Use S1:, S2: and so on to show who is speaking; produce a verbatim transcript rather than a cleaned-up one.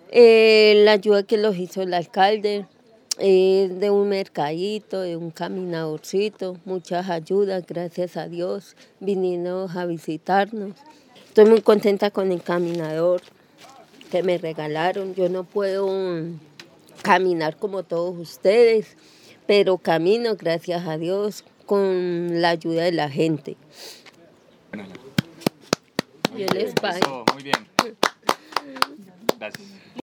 S1: Eh, la ayuda que los hizo el alcalde, eh, de un mercadito, de un caminadorcito, muchas ayudas, gracias a Dios, vinieron a visitarnos. Estoy muy contenta con el caminador que me regalaron. Yo no puedo mm, caminar como todos ustedes, pero camino, gracias a Dios, con la ayuda de la gente.
S2: Muy
S1: Yo les
S2: bien,
S1: pago.
S2: eso, muy bien. Gracias.